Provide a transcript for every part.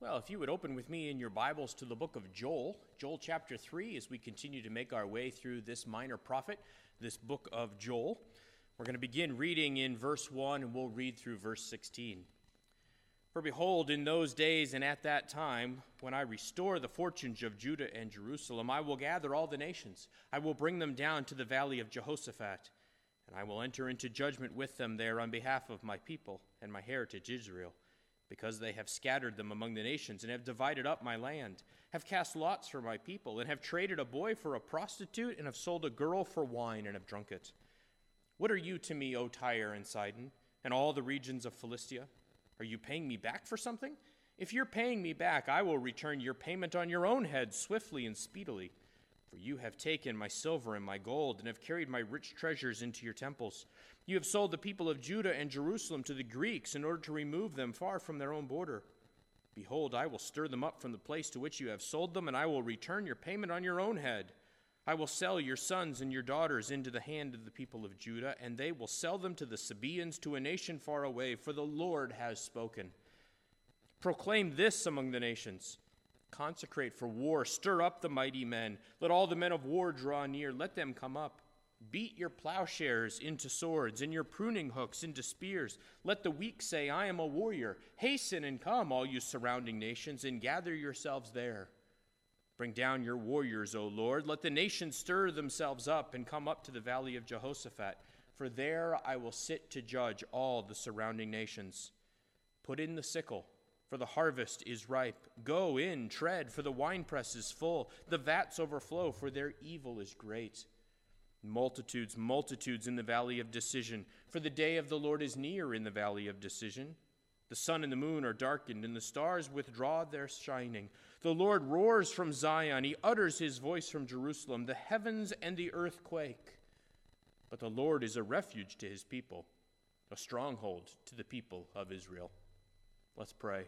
Well, if you would open with me in your Bibles to the book of Joel, Joel chapter 3, as we continue to make our way through this minor prophet, this book of Joel. We're going to begin reading in verse 1, and we'll read through verse 16. For behold, in those days and at that time, when I restore the fortunes of Judah and Jerusalem, I will gather all the nations. I will bring them down to the valley of Jehoshaphat, and I will enter into judgment with them there on behalf of my people and my heritage Israel, because they have scattered them among the nations and have divided up my land, have cast lots for my people, and have traded a boy for a prostitute, and have sold a girl for wine, and have drunk it. What are you to me, O Tyre and Sidon, and all the regions of Philistia? Are you paying me back for something? If you're paying me back, I will return your payment on your own head swiftly and speedily. For you have taken my silver and my gold, and have carried my rich treasures into your temples. You have sold the people of Judah and Jerusalem to the Greeks in order to remove them far from their own border. Behold, I will stir them up from the place to which you have sold them, and I will return your payment on your own head. I will sell your sons and your daughters into the hand of the people of Judah, and they will sell them to the Sabaeans, to a nation far away, for the Lord has spoken. Proclaim this among the nations. Consecrate for war, stir up the mighty men. Let all the men of war draw near, let them come up. Beat your plowshares into swords, and your pruning hooks into spears. Let the weak say, I am a warrior. Hasten and come, all you surrounding nations, and gather yourselves there. Bring down your warriors, O Lord. Let the nations stir themselves up and come up to the valley of Jehoshaphat, for there I will sit to judge all the surrounding nations. Put in the sickle, for the harvest is ripe. Go in, tread, for the winepress is full. The vats overflow, for their evil is great. Multitudes, multitudes in the valley of decision, for the day of the Lord is near in the valley of decision. The sun and the moon are darkened, and the stars withdraw their shining. The Lord roars from Zion. He utters his voice from Jerusalem. The heavens and the earth quake. But the Lord is a refuge to his people, a stronghold to the people of Israel. Let's pray.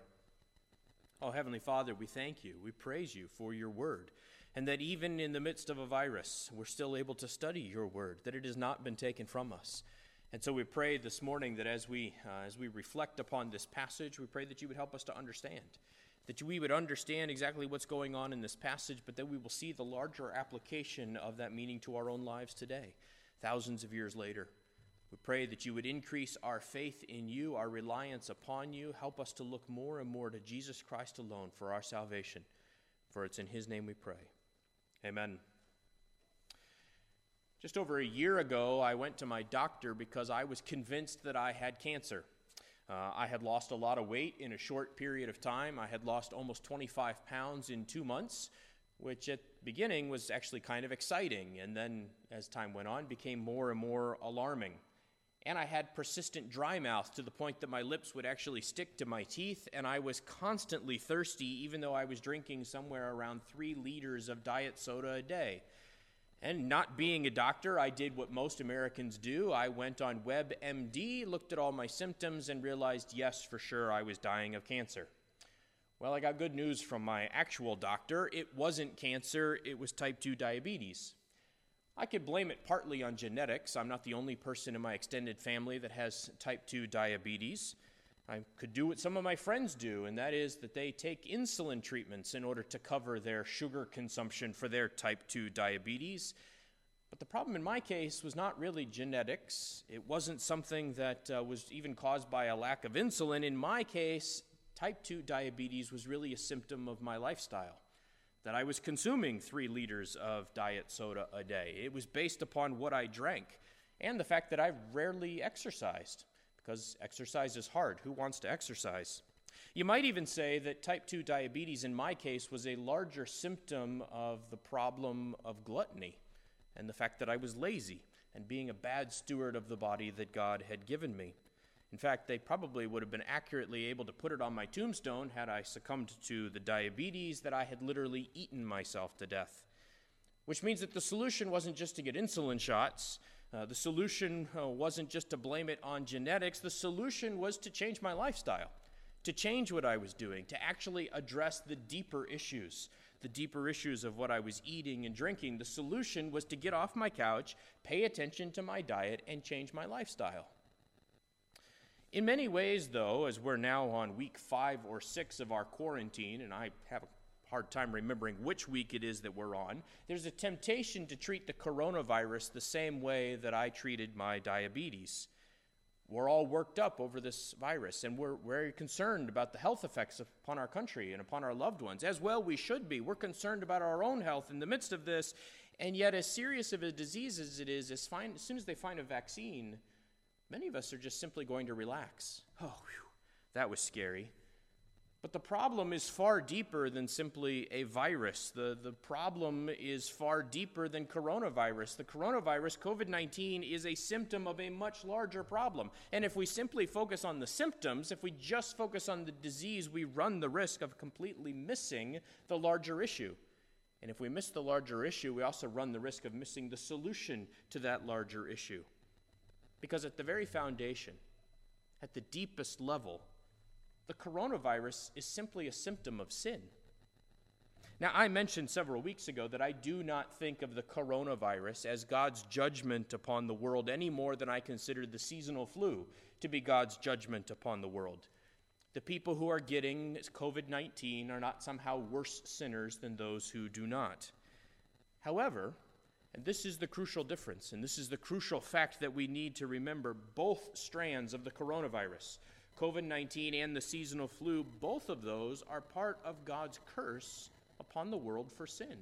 Oh, Heavenly Father, we thank you. We praise you for your word, and that even in the midst of a virus, we're still able to study your word, that it has not been taken from us. And so we pray this morning that as we reflect upon this passage, we pray that you would help us to understand, that we would understand exactly what's going on in this passage, but that we will see the larger application of that meaning to our own lives today, thousands of years later. We pray that you would increase our faith in you, our reliance upon you. Help us to look more and more to Jesus Christ alone for our salvation. For it's in his name we pray. Amen. Just over a year ago, I went to my doctor because I was convinced that I had cancer. I had lost a lot of weight in a short period of time. I had lost almost 25 pounds in 2 months, which at the beginning was actually kind of exciting, and then as time went on, became more and more alarming. And I had persistent dry mouth to the point that my lips would actually stick to my teeth, and I was constantly thirsty, even though I was drinking somewhere around 3 liters of diet soda a day. And not being a doctor, I did what most Americans do. I went on WebMD, looked at all my symptoms, and realized, yes, for sure, I was dying of cancer. Well, I got good news from my actual doctor. It wasn't cancer, it was type 2 diabetes. I could blame it partly on genetics. I'm not the only person in my extended family that has type 2 diabetes. I could do what some of my friends do, and that is that they take insulin treatments in order to cover their sugar consumption for their type 2 diabetes. But the problem in my case was not really genetics. It wasn't something that was even caused by a lack of insulin. In my case, type 2 diabetes was really a symptom of my lifestyle, that I was consuming 3 liters of diet soda a day. It was based upon what I drank and the fact that I rarely exercised, because exercise is hard. Who wants to exercise? You might even say that type 2 diabetes in my case was a larger symptom of the problem of gluttony and the fact that I was lazy and being a bad steward of the body that God had given me. In fact, they probably would have been accurately able to put it on my tombstone had I succumbed to the diabetes that I had literally eaten myself to death. Which means that the solution wasn't just to get insulin shots. The solution wasn't just to blame it on genetics. The solution was to change my lifestyle, to change what I was doing, to actually address the deeper issues of what I was eating and drinking. The solution was to get off my couch, pay attention to my diet, and change my lifestyle. In many ways, though, as we're now on week 5 or 6 of our quarantine, and I have a hard time remembering which week it is that we're on, there's a temptation to treat the coronavirus the same way that I treated my diabetes. We're all worked up over this virus, and we're very concerned about the health effects upon our country and upon our loved ones. As well, we should be. We're concerned about our own health in the midst of this, and yet as serious of a disease as it is, as soon as they find a vaccine, many of us are just simply going to relax. Oh, whew, that was scary. But the problem is far deeper than simply a virus. The problem is far deeper than coronavirus. The coronavirus, COVID-19, is a symptom of a much larger problem. And if we simply focus on the symptoms, if we just focus on the disease, we run the risk of completely missing the larger issue. And if we miss the larger issue, we also run the risk of missing the solution to that larger issue. Because at the very foundation, at the deepest level, the coronavirus is simply a symptom of sin. Now, I mentioned several weeks ago that I do not think of the coronavirus as God's judgment upon the world any more than I consider the seasonal flu to be God's judgment upon the world. The people who are getting COVID-19 are not somehow worse sinners than those who do not. However, and this is the crucial difference, and this is the crucial fact that we need to remember, both strands of the coronavirus, COVID-19 and the seasonal flu, both of those are part of God's curse upon the world for sin.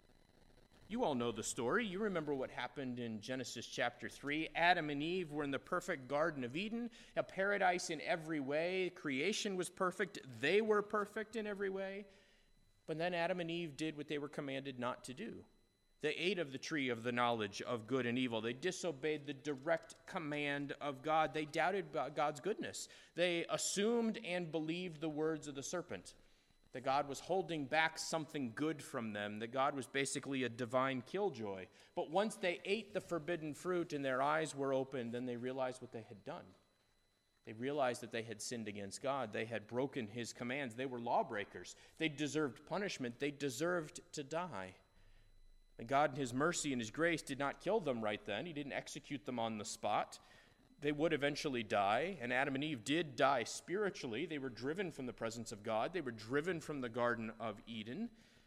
You all know the story. You remember what happened in Genesis chapter 3. Adam and Eve were in the perfect Garden of Eden, a paradise in every way. Creation was perfect. They were perfect in every way. But then Adam and Eve did what they were commanded not to do. They ate of the tree of the knowledge of good and evil. They disobeyed the direct command of God. They doubted God's goodness. They assumed and believed the words of the serpent, that God was holding back something good from them, that God was basically a divine killjoy. But once they ate the forbidden fruit and their eyes were opened, then they realized what they had done. They realized that they had sinned against God. They had broken his commands. They were lawbreakers. They deserved punishment. They deserved to die. And God, in his mercy and his grace, did not kill them right then. He didn't execute them on the spot. They would eventually die, and Adam and Eve did die spiritually. They were driven from the presence of God. They were driven from the Garden of Eden.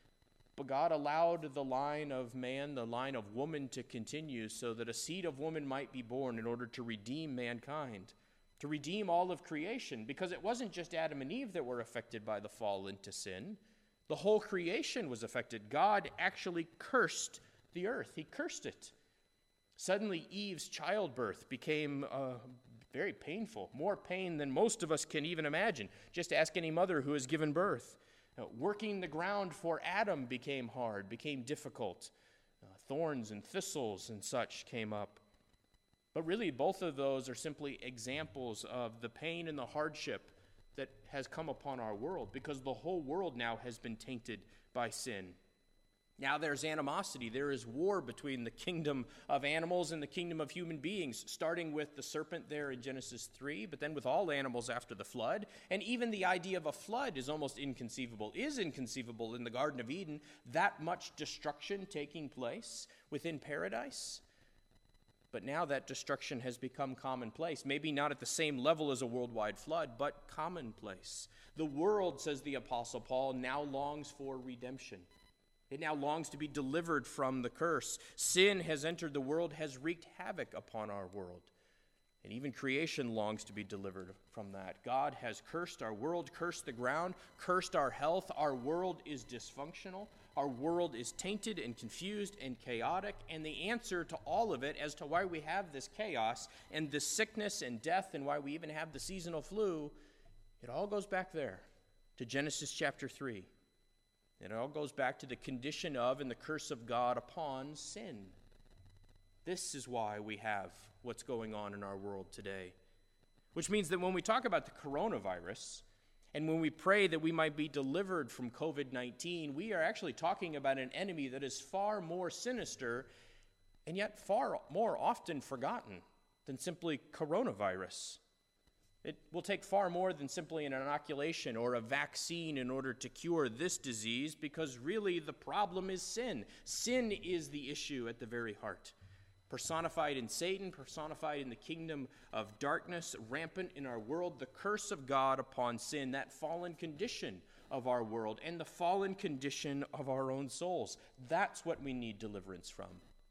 But God allowed the line of man, the line of woman, to continue so that a seed of woman might be born in order to redeem mankind, to redeem all of creation, because it wasn't just Adam and Eve that were affected by the fall into sin. The whole creation was affected. God actually cursed the earth. He cursed it. Suddenly, Eve's childbirth became very painful, more pain than most of us can even imagine. Just ask any mother who has given birth. Working the ground for Adam became hard, became difficult. Thorns and thistles and such came up. But really, both of those are simply examples of the pain and the hardship that has come upon our world, because the whole world now has been tainted by sin. Now there's animosity. There is war between the kingdom of animals and the kingdom of human beings, starting with the serpent there in Genesis 3, but then with all animals after the flood. And even the idea of a flood is almost inconceivable in the Garden of Eden, that much destruction taking place within paradise. But now that destruction has become commonplace, maybe not at the same level as a worldwide flood, but commonplace. The world, says the Apostle Paul, now longs for redemption. It now longs to be delivered from the curse. Sin has entered the world, has wreaked havoc upon our world. And even creation longs to be delivered from that. God has cursed our world, cursed the ground, cursed our health. Our world is dysfunctional. Our world is tainted and confused and chaotic. And the answer to all of it, as to why we have this chaos and this sickness and death and why we even have the seasonal flu, it all goes back there to Genesis chapter 3. It all goes back to the condition of and the curse of God upon sin. This is why we have what's going on in our world today. Which means that when we talk about the coronavirus, and when we pray that we might be delivered from COVID-19, we are actually talking about an enemy that is far more sinister and yet far more often forgotten than simply coronavirus. It will take far more than simply an inoculation or a vaccine in order to cure this disease, because really the problem is sin. Sin is the issue at the very heart. personified in Satan, personified in the kingdom of darkness, rampant in our world, the curse of God upon sin, that fallen condition of our world, and the fallen condition of our own souls. That's what we need deliverance from.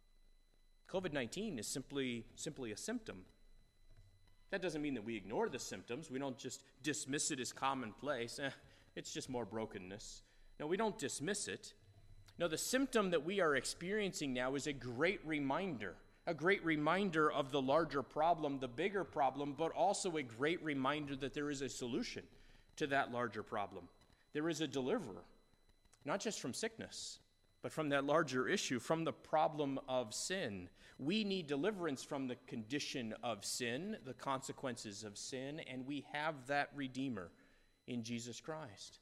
COVID-19 is simply a symptom. That doesn't mean that we ignore the symptoms. We don't just dismiss it as commonplace. It's just more brokenness. No, we don't dismiss it. No, the symptom that we are experiencing now is a great reminder of the larger problem, the bigger problem, but also a great reminder that there is a solution to that larger problem. There is a deliverer, not just from sickness, but from that larger issue, from the problem of sin. We need deliverance from the condition of sin, the consequences of sin, and we have that Redeemer in Jesus Christ.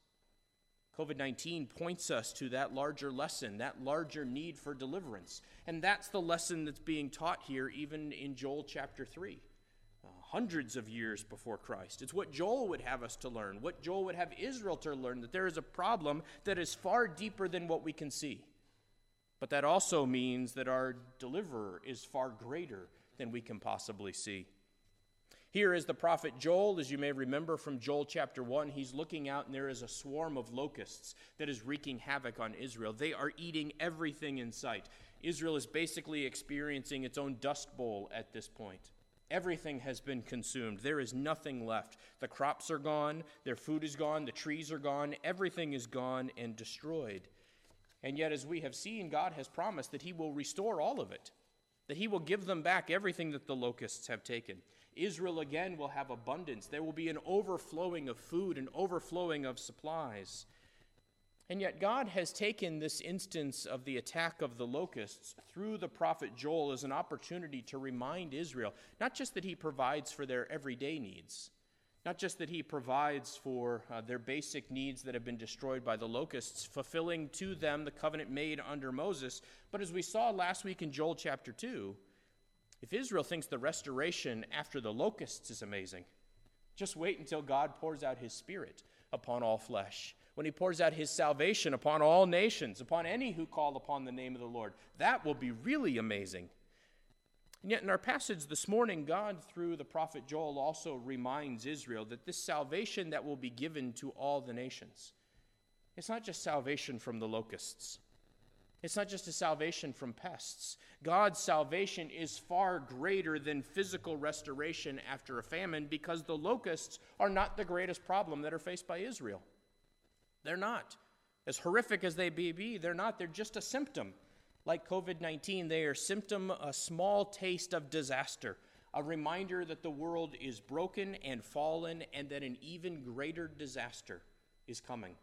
COVID-19 points us to that larger lesson, that larger need for deliverance. And that's the lesson that's being taught here, even in Joel chapter 3, hundreds of years before Christ. It's what Joel would have us to learn, what Joel would have Israel to learn, that there is a problem that is far deeper than what we can see. But that also means that our deliverer is far greater than we can possibly see. Here is the prophet Joel, as you may remember from Joel chapter 1. He's looking out and there is a swarm of locusts that is wreaking havoc on Israel. They are eating everything in sight. Israel is basically experiencing its own dust bowl at this point. Everything has been consumed. There is nothing left. The crops are gone, their food is gone, the trees are gone, everything is gone and destroyed. And yet, as we have seen, God has promised that he will restore all of it, that he will give them back everything that the locusts have taken. Israel again will have abundance. There will be an overflowing of food, an overflowing of supplies. And yet God has taken this instance of the attack of the locusts through the prophet Joel as an opportunity to remind Israel, not just that he provides for their everyday needs, not just that he provides for their basic needs that have been destroyed by the locusts, fulfilling to them the covenant made under Moses, but as we saw last week in Joel chapter 2, if Israel thinks the restoration after the locusts is amazing, just wait until God pours out his Spirit upon all flesh. When he pours out his salvation upon all nations, upon any who call upon the name of the Lord, that will be really amazing. And yet in our passage this morning, God, through the prophet Joel, also reminds Israel that this salvation that will be given to all the nations, it's not just salvation from the locusts. It's not just a salvation from pests. God's salvation is far greater than physical restoration after a famine, because the locusts are not the greatest problem that are faced by Israel. They're not. As horrific as they be, they're not. They're just a symptom. Like COVID-19, they are a small taste of disaster, a reminder that the world is broken and fallen, and that an even greater disaster is coming.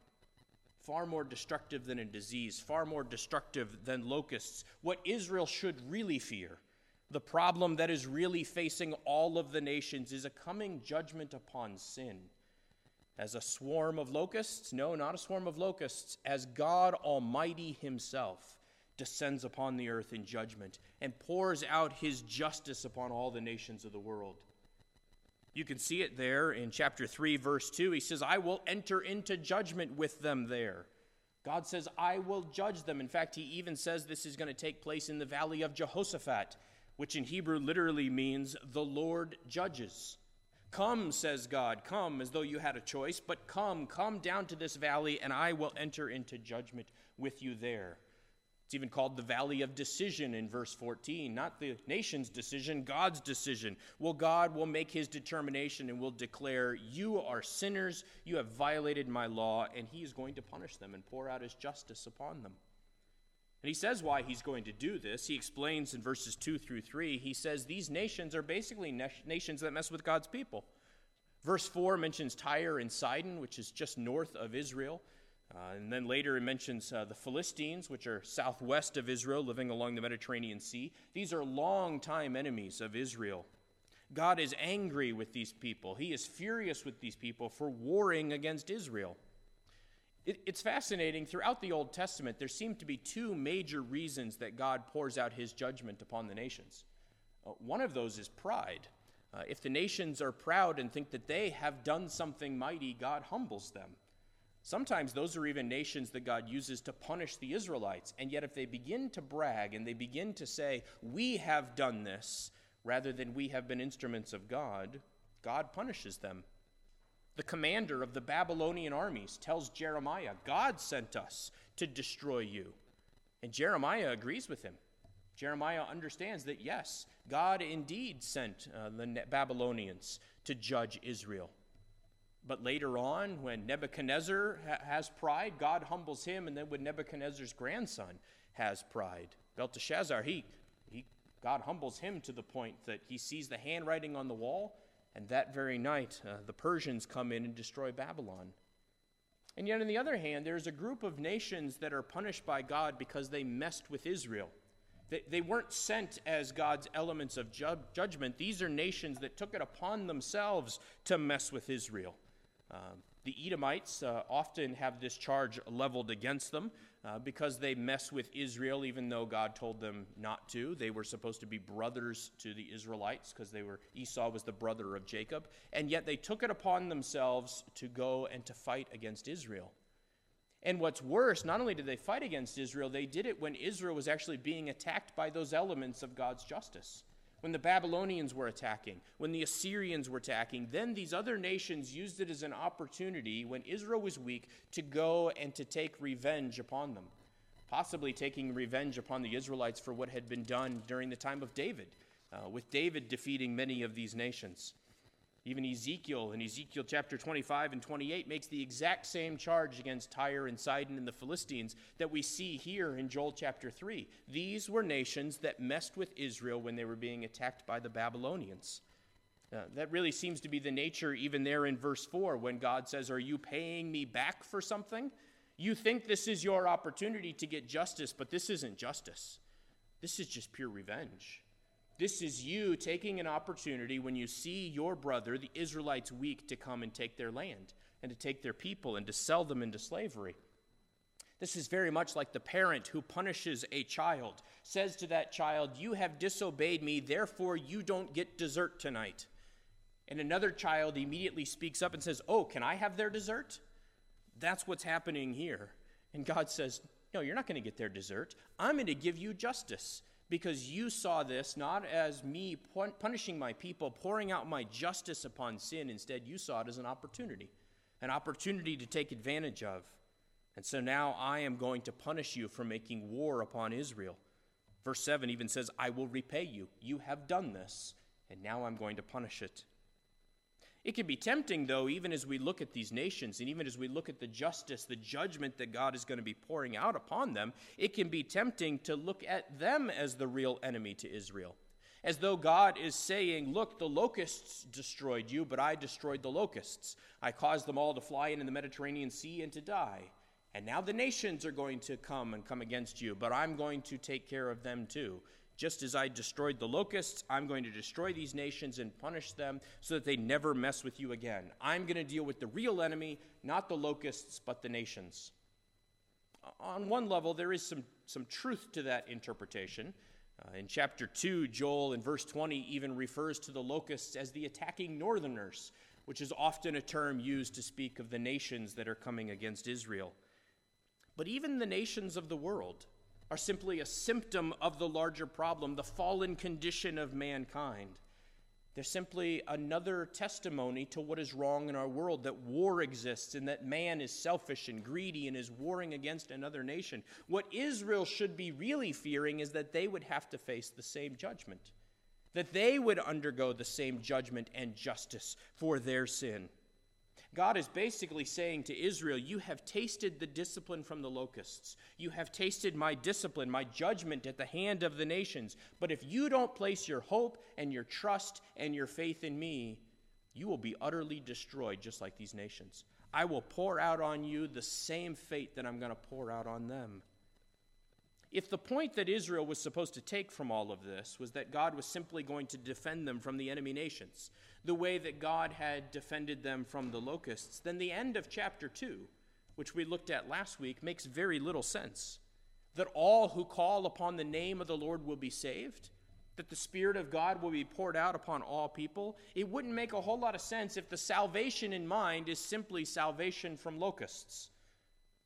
Far more destructive than a disease, far more destructive than locusts. What Israel should really fear, the problem that is really facing all of the nations, is a coming judgment upon sin. As a swarm of locusts? No, not a swarm of locusts. As God Almighty himself descends upon the earth in judgment and pours out his justice upon all the nations of the world. You can see it there in chapter 3, verse 2. He says, I will enter into judgment with them there. God says, I will judge them. In fact, he even says this is going to take place in the valley of Jehoshaphat, which in Hebrew literally means the Lord judges. Come, says God, come, as though you had a choice, but come down to this valley, and I will enter into judgment with you there. It's even called the Valley of Decision in verse 14, not the nation's decision, God's decision. Well, God will make his determination and will declare, you are sinners, you have violated my law, and he is going to punish them and pour out his justice upon them. And he says why he's going to do this. He explains in verses 2 through 3, he says these nations are basically nations that mess with God's people. Verse 4 mentions Tyre and Sidon, which is just north of Israel. And then later it mentions the Philistines, which are southwest of Israel, living along the Mediterranean Sea. These are longtime enemies of Israel. God is angry with these people. He is furious with these people for warring against Israel. It's fascinating. Throughout the Old Testament, there seem to be two major reasons that God pours out his judgment upon the nations. One of those is pride. If the nations are proud and think that they have done something mighty, God humbles them. Sometimes those are even nations that God uses to punish the Israelites. And yet if they begin to brag and they begin to say, we have done this, rather than we have been instruments of God, God punishes them. The commander of the Babylonian armies tells Jeremiah, God sent us to destroy you. And Jeremiah agrees with him. Jeremiah understands that, yes, God indeed sent the Babylonians to judge Israel. But later on, when Nebuchadnezzar has pride, God humbles him, and then when Nebuchadnezzar's grandson has pride, Belteshazzar, God humbles him to the point that he sees the handwriting on the wall, and that very night the Persians come in and destroy Babylon. And yet on the other hand, there's a group of nations that are punished by God because they messed with Israel. They weren't sent as God's elements of judgment. These are nations that took it upon themselves to mess with Israel. The Edomites often have this charge leveled against them because they mess with Israel, even though God told them not to. They were supposed to be brothers to the Israelites because Esau was the brother of Jacob, and yet they took it upon themselves to go and to fight against Israel. And what's worse, not only did they fight against Israel, they did it when Israel was actually being attacked by those elements of God's justice. When the Babylonians were attacking, when the Assyrians were attacking, then these other nations used it as an opportunity when Israel was weak to go and to take revenge upon them, possibly taking revenge upon the Israelites for what had been done during the time of David, with David defeating many of these nations. Even Ezekiel, in Ezekiel chapter 25 and 28, makes the exact same charge against Tyre and Sidon and the Philistines that we see here in Joel chapter 3. These were nations that messed with Israel when they were being attacked by the Babylonians. That really seems to be the nature even there in verse 4 when God says, are you paying me back for something? You think this is your opportunity to get justice, but this isn't justice. This is just pure revenge. This is you taking an opportunity when you see your brother, the Israelites, weak, to come and take their land and to take their people and to sell them into slavery. This is very much like the parent who punishes a child, says to that child, you have disobeyed me, therefore you don't get dessert tonight. And another child immediately speaks up and says, oh, can I have their dessert? That's what's happening here. And God says, no, you're not going to get their dessert. I'm going to give you justice. Because you saw this not as me punishing my people, pouring out my justice upon sin. Instead, you saw it as an opportunity to take advantage of. And so now I am going to punish you for making war upon Israel. Verse 7 even says, I will repay you. You have done this, and now I'm going to punish it. It can be tempting, though, even as we look at these nations and even as we look at the justice, the judgment that God is going to be pouring out upon them, it can be tempting to look at them as the real enemy to Israel. As though God is saying, look, the locusts destroyed you, but I destroyed the locusts. I caused them all to fly into the Mediterranean Sea and to die. And now the nations are going to come against you, but I'm going to take care of them too. Just as I destroyed the locusts, I'm going to destroy these nations and punish them so that they never mess with you again. I'm going to deal with the real enemy, not the locusts, but the nations. On one level, there is some truth to that interpretation. In chapter 2, Joel in verse 20 even refers to the locusts as the attacking northerners, which is often a term used to speak of the nations that are coming against Israel. But even the nations of the world are simply a symptom of the larger problem, the fallen condition of mankind. They're simply another testimony to what is wrong in our world, that war exists and that man is selfish and greedy and is warring against another nation. What Israel should be really fearing is that they would have to face the same judgment, that they would undergo the same judgment and justice for their sin. God is basically saying to Israel, you have tasted the discipline from the locusts. You have tasted my discipline, my judgment at the hand of the nations. But if you don't place your hope and your trust and your faith in me, you will be utterly destroyed just like these nations. I will pour out on you the same fate that I'm going to pour out on them. If the point that Israel was supposed to take from all of this was that God was simply going to defend them from the enemy nations, the way that God had defended them from the locusts, then the end of chapter 2, which we looked at last week, makes very little sense. That all who call upon the name of the Lord will be saved, that the Spirit of God will be poured out upon all people. It wouldn't make a whole lot of sense if the salvation in mind is simply salvation from locusts.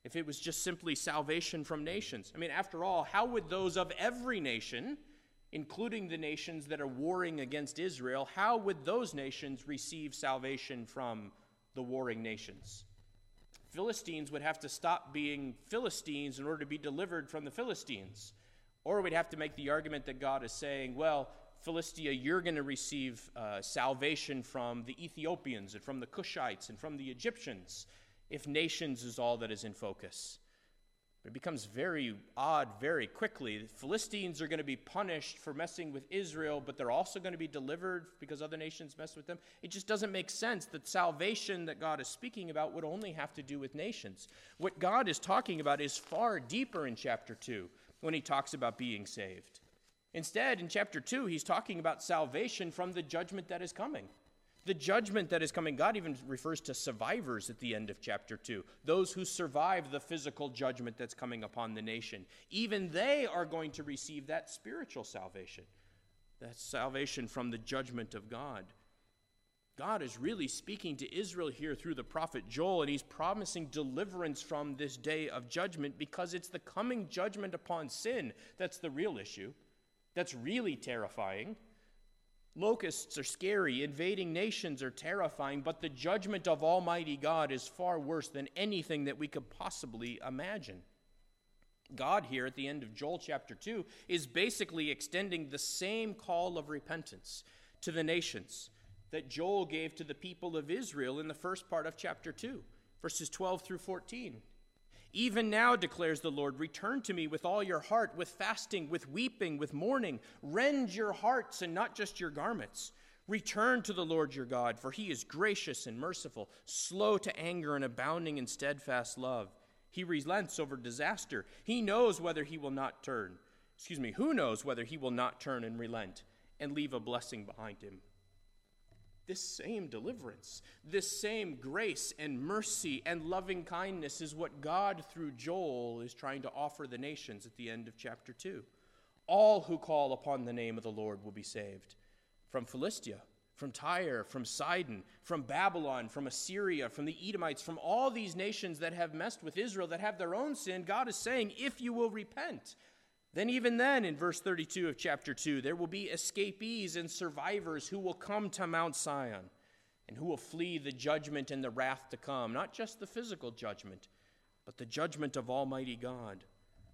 if it was just simply salvation from nations. I mean, after all, how would those of every nation, including the nations that are warring against Israel, how would those nations receive salvation from the warring nations? Philistines would have to stop being Philistines in order to be delivered from the Philistines. Or we'd have to make the argument that God is saying, well, Philistia, you're going to receive salvation from the Ethiopians and from the Cushites and from the Egyptians, if nations is all that is in focus. It becomes very odd very quickly. The Philistines are going to be punished for messing with Israel, but they're also going to be delivered because other nations mess with them. It just doesn't make sense that salvation that God is speaking about would only have to do with nations. What God is talking about is far deeper in chapter 2 when he talks about being saved. Instead, in chapter 2, he's talking about salvation from the judgment that is coming. The judgment that is coming, God even refers to survivors at the end of chapter 2. Those who survive the physical judgment that's coming upon the nation. Even they are going to receive that spiritual salvation. That salvation from the judgment of God. God is really speaking to Israel here through the prophet Joel, and he's promising deliverance from this day of judgment because it's the coming judgment upon sin that's the real issue. That's really terrifying. Locusts are scary, invading nations are terrifying, but the judgment of Almighty God is far worse than anything that we could possibly imagine. God here at the end of Joel chapter 2 is basically extending the same call of repentance to the nations that Joel gave to the people of Israel in the first part of chapter 2, verses 12 through 14. Even now, declares the Lord, return to me with all your heart, with fasting, with weeping, with mourning. Rend your hearts and not just your garments. Return to the Lord your God, for he is gracious and merciful, slow to anger and abounding in steadfast love. He relents over disaster. He knows whether he will not turn. Who knows whether he will not turn and relent and leave a blessing behind him? This same deliverance, this same grace and mercy and loving kindness is what God, through Joel, is trying to offer the nations at the end of chapter 2. All who call upon the name of the Lord will be saved. From Philistia, from Tyre, from Sidon, from Babylon, from Assyria, from the Edomites, from all these nations that have messed with Israel, that have their own sin, God is saying, if you will repent, then even then, in verse 32 of chapter 2, there will be escapees and survivors who will come to Mount Zion and who will flee the judgment and the wrath to come, not just the physical judgment, but the judgment of Almighty God.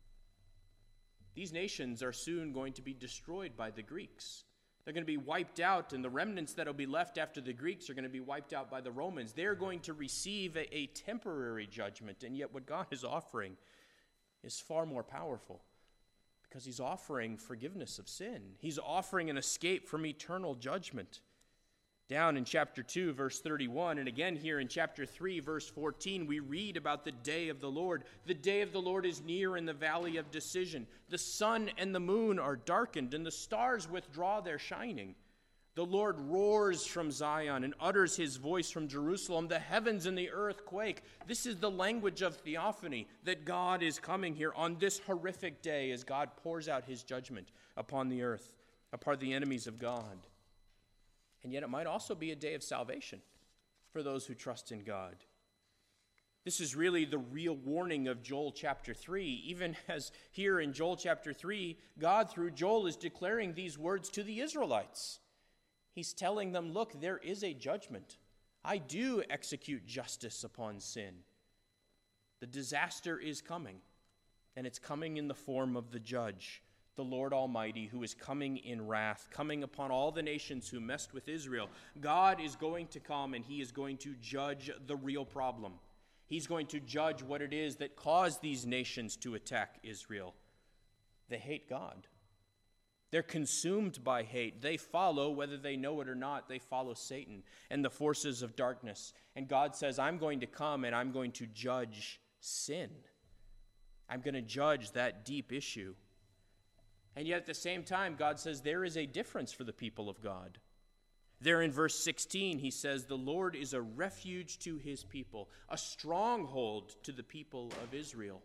These nations are soon going to be destroyed by the Greeks. They're going to be wiped out, and the remnants that will be left after the Greeks are going to be wiped out by the Romans. They're going to receive a temporary judgment, and yet what God is offering is far more powerful. Because he's offering forgiveness of sin. He's offering an escape from eternal judgment. Down in chapter 2, verse 31, and again here in chapter 3, verse 14, we read about the day of the Lord. The day of the Lord is near in the valley of decision. The sun and the moon are darkened, and the stars withdraw their shining. The Lord roars from Zion and utters his voice from Jerusalem. The heavens and the earth quake. This is the language of theophany, that God is coming here on this horrific day as God pours out his judgment upon the earth, upon the enemies of God. And yet it might also be a day of salvation for those who trust in God. This is really the real warning of Joel chapter 3. Even as here in Joel chapter 3, God through Joel is declaring these words to the Israelites. He's telling them, look, there is a judgment. I do execute justice upon sin. The disaster is coming, and it's coming in the form of the judge, the Lord Almighty, who is coming in wrath, coming upon all the nations who messed with Israel. God is going to come, and he is going to judge the real problem. He's going to judge what it is that caused these nations to attack Israel. They hate God. They're consumed by hate. They follow, whether they know it or not, they follow Satan and the forces of darkness. And God says, I'm going to come and I'm going to judge sin. I'm going to judge that deep issue. And yet at the same time, God says there is a difference for the people of God. There in verse 16, he says, the Lord is a refuge to his people, a stronghold to the people of Israel.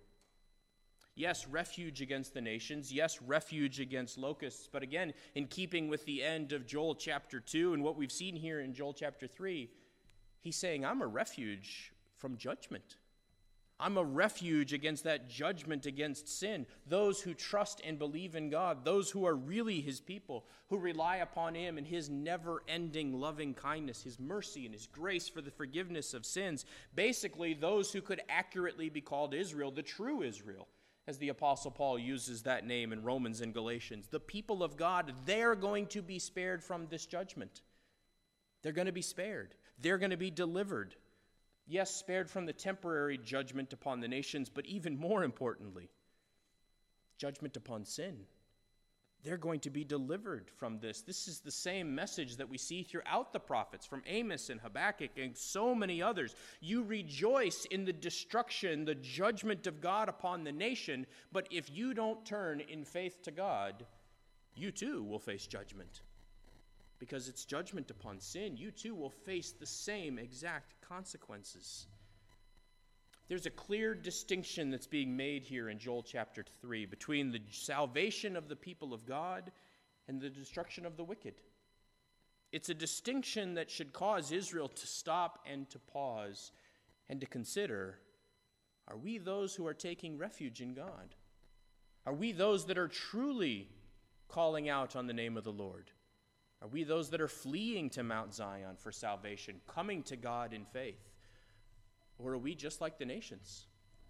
Yes, refuge against the nations. Yes, refuge against locusts. But again, in keeping with the end of Joel chapter 2 and what we've seen here in Joel chapter 3, he's saying, I'm a refuge from judgment. I'm a refuge against that judgment against sin. Those who trust and believe in God, those who are really his people, who rely upon him and his never-ending loving kindness, his mercy and his grace for the forgiveness of sins. Basically, those who could accurately be called Israel, the true Israel, as the Apostle Paul uses that name in Romans and Galatians. The people of God, they're going to be spared from this judgment. They're going to be spared. They're going to be delivered. Yes, spared from the temporary judgment upon the nations, but even more importantly, judgment upon sin. They're going to be delivered from this. This is the same message that we see throughout the prophets, from Amos and Habakkuk and so many others. You rejoice in the destruction, the judgment of God upon the nation, but if you don't turn in faith to God, you too will face judgment. Because it's judgment upon sin, you too will face the same exact consequences. There's a clear distinction that's being made here in Joel chapter 3 between the salvation of the people of God and the destruction of the wicked. It's a distinction that should cause Israel to stop and to pause and to consider, are we those who are taking refuge in God? Are we those that are truly calling out on the name of the Lord? Are we those that are fleeing to Mount Zion for salvation, coming to God in faith? Or are we just like the nations?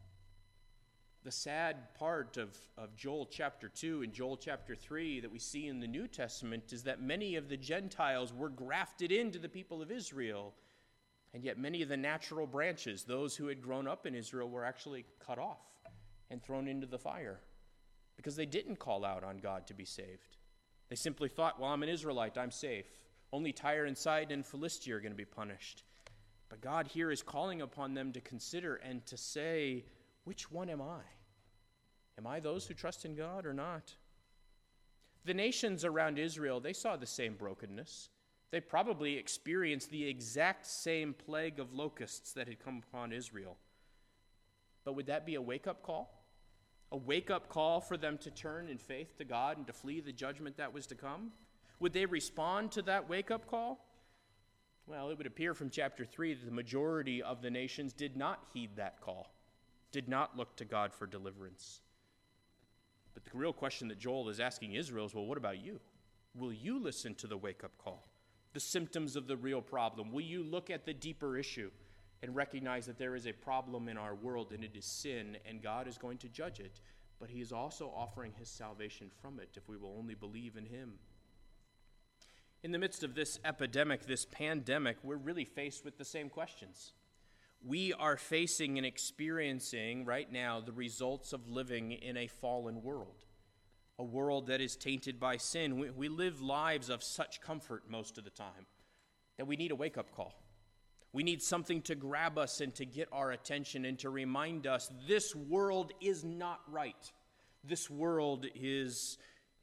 The sad part of Joel chapter 2 and Joel chapter 3 that we see in the New Testament is that many of the Gentiles were grafted into the people of Israel, and yet many of the natural branches, those who had grown up in Israel, were actually cut off and thrown into the fire because they didn't call out on God to be saved. They simply thought, well, I'm an Israelite, I'm safe. Only Tyre and Sidon and Philistia are going to be punished. But God here is calling upon them to consider and to say, which one am I? Am I those who trust in God or not? The nations around Israel, they saw the same brokenness. They probably experienced the exact same plague of locusts that had come upon Israel. But would that be a wake-up call? A wake-up call for them to turn in faith to God and to flee the judgment that was to come? Would they respond to that wake-up call? Well, it would appear from chapter 3 that the majority of the nations did not heed that call, did not look to God for deliverance. But the real question that Joel is asking Israel is, well, what about you? Will you listen to the wake-up call, the symptoms of the real problem? Will you look at the deeper issue and recognize that there is a problem in our world and it is sin and God is going to judge it, but he is also offering his salvation from it if we will only believe in him? In the midst of this epidemic, this pandemic, we're really faced with the same questions. We are facing and experiencing right now the results of living in a fallen world, a world that is tainted by sin. We live lives of such comfort most of the time that we need a wake-up call. We need something to grab us and to get our attention and to remind us this world is not right. This world is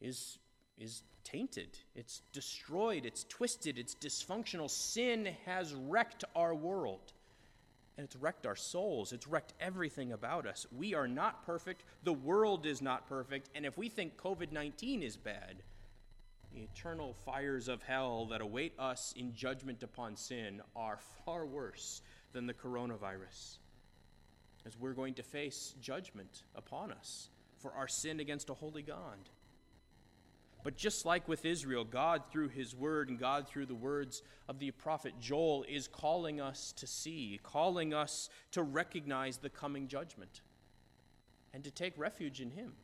tainted, it's destroyed, it's twisted, it's dysfunctional. Sin has wrecked our world, and it's wrecked our souls. It's wrecked everything about us. We are not perfect. The world is not perfect. And if we think COVID-19 is bad, the eternal fires of hell that await us in judgment upon sin are far worse than the coronavirus, as we're going to face judgment upon us for our sin against a holy God. But just like with Israel, God through his word and God through the words of the prophet Joel is calling us to see, calling us to recognize the coming judgment and to take refuge in him.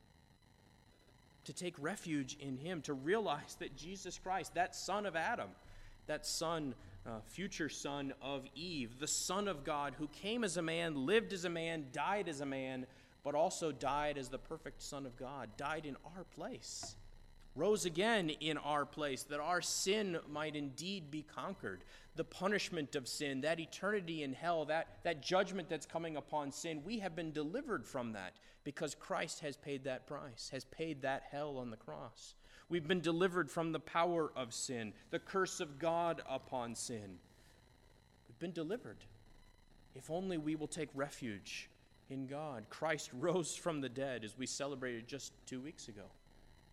To take refuge in him, to realize that Jesus Christ, that son of Adam, that son, future son of Eve, the Son of God who came as a man, lived as a man, died as a man, but also died as the perfect Son of God, died in our place, rose again in our place, that our sin might indeed be conquered. The punishment of sin, that eternity in hell, that judgment that's coming upon sin, we have been delivered from that because Christ has paid that price, has paid that hell on the cross. We've been delivered from the power of sin, the curse of God upon sin. We've been delivered. If only we will take refuge in God. Christ rose from the dead as we celebrated just 2 weeks ago.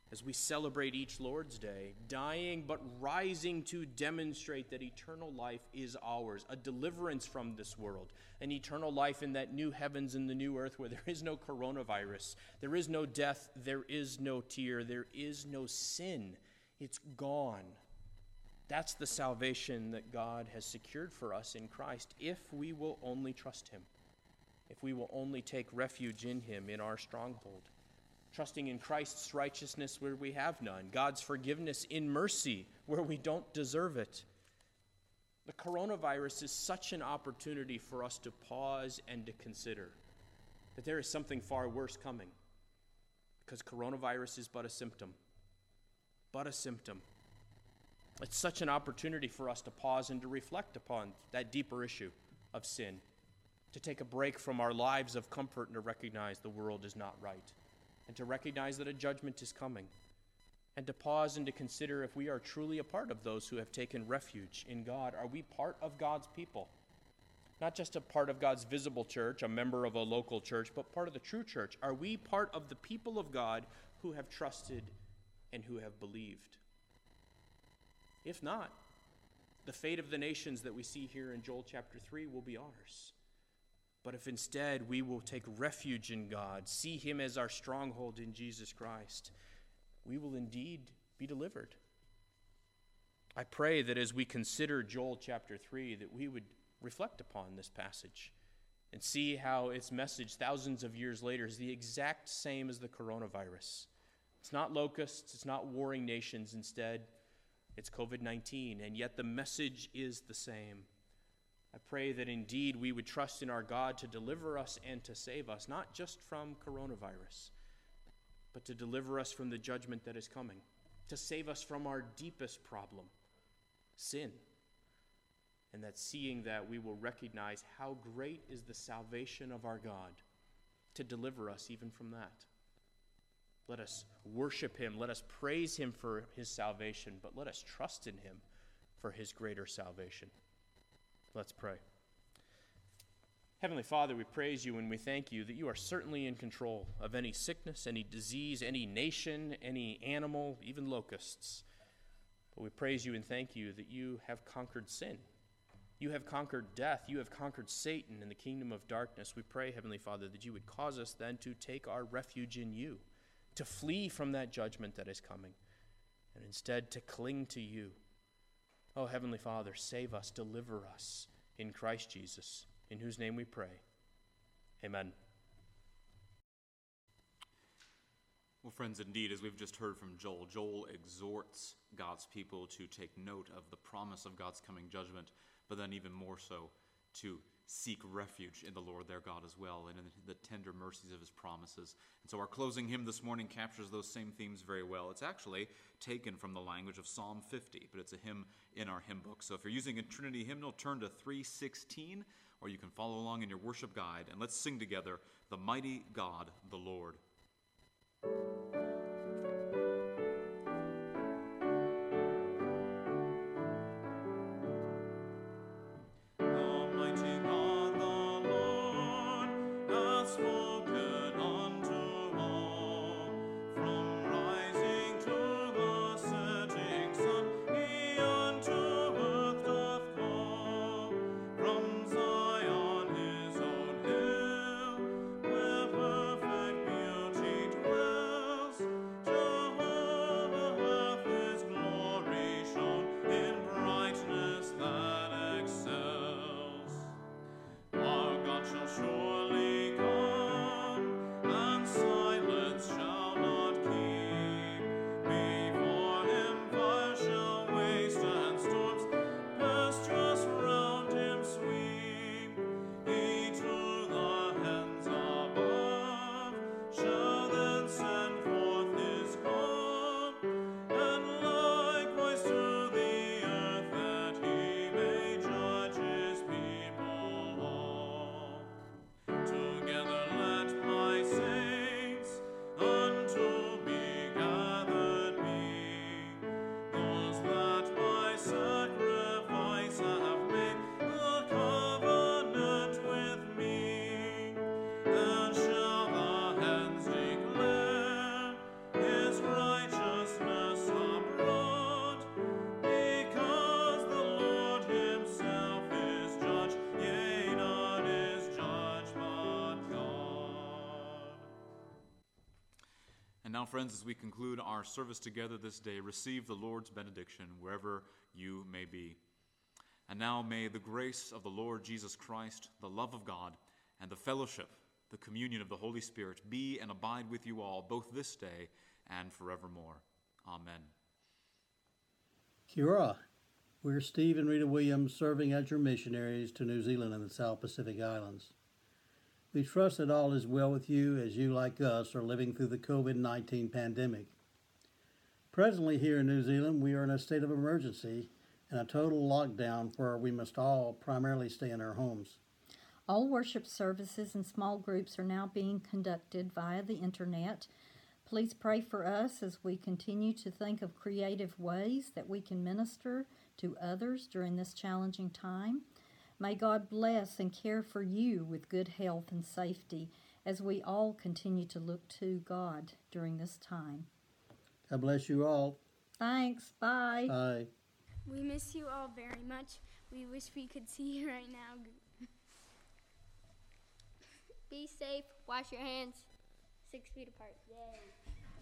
as we celebrate each Lord's Day, dying but rising to demonstrate that eternal life is ours, a deliverance from this world, an eternal life in that new heavens and the new earth where there is no coronavirus, there is no death, there is no tear, there is no sin. It's gone. That's the salvation that God has secured for us in Christ if we will only trust him, if we will only take refuge in him in our stronghold. Trusting in Christ's righteousness where we have none, God's forgiveness in mercy where we don't deserve it. The coronavirus is such an opportunity for us to pause and to consider that there is something far worse coming, because coronavirus is but a symptom. But a symptom. It's such an opportunity for us to pause and to reflect upon that deeper issue of sin, to take a break from our lives of comfort and to recognize the world is not right, and to recognize that a judgment is coming, and to pause and to consider if we are truly a part of those who have taken refuge in God. Are we part of God's people? Not just a part of God's visible church, a member of a local church, but part of the true church. Are we part of the people of God who have trusted and who have believed? If not, the fate of the nations that we see here in Joel chapter 3 will be ours. But if instead we will take refuge in God, see him as our stronghold in Jesus Christ, we will indeed be delivered. I pray that as we consider Joel chapter 3, that we would reflect upon this passage and see how its message thousands of years later is the exact same as the coronavirus. It's not locusts, it's not warring nations. Instead, it's COVID-19, and yet the message is the same. I pray that indeed we would trust in our God to deliver us and to save us, not just from coronavirus, but to deliver us from the judgment that is coming, to save us from our deepest problem, sin. And that seeing that, we will recognize how great is the salvation of our God to deliver us even from that. Let us worship him, let us praise him for his salvation, but let us trust in him for his greater salvation. Let's pray. Heavenly Father, we praise you and we thank you that you are certainly in control of any sickness, any disease, any nation, any animal, even locusts. But we praise you and thank you that you have conquered sin. You have conquered death. You have conquered Satan and the kingdom of darkness. We pray, Heavenly Father, that you would cause us then to take our refuge in you, to flee from that judgment that is coming, and instead to cling to you. Oh, Heavenly Father, save us, deliver us in Christ Jesus, in whose name we pray. Amen. Well, friends, indeed, as we've just heard from Joel, Joel exhorts God's people to take note of the promise of God's coming judgment, but then even more so to seek refuge in the Lord their God as well, and in the tender mercies of his promises. And so our closing hymn this morning captures those same themes very well. It's actually taken from the language of Psalm 50, but it's a hymn in our hymn book. So if you're using a Trinity hymnal, turn to 316, or you can follow along in your worship guide, and let's sing together, "The Mighty God, the Lord." And now, friends, as we conclude our service together this day, receive the Lord's benediction wherever you may be. And now may the grace of the Lord Jesus Christ, the love of God, and the fellowship, the communion of the Holy Spirit be and abide with you all, both this day and forevermore. Amen. Kia ora. We're Steve and Rita Williams, serving as your missionaries to New Zealand and the South Pacific Islands. We trust that all is well with you as you, like us, are living through the COVID-19 pandemic. Presently here in New Zealand, we are in a state of emergency and a total lockdown where we must all primarily stay in our homes. All worship services and small groups are now being conducted via the internet. Please pray for us as we continue to think of creative ways that we can minister to others during this challenging time. May God bless and care for you with good health and safety as we all continue to look to God during this time. God bless you all. Thanks. Bye. Bye. We miss you all very much. We wish we could see you right now. Be safe. Wash your hands 6 feet apart. Yay.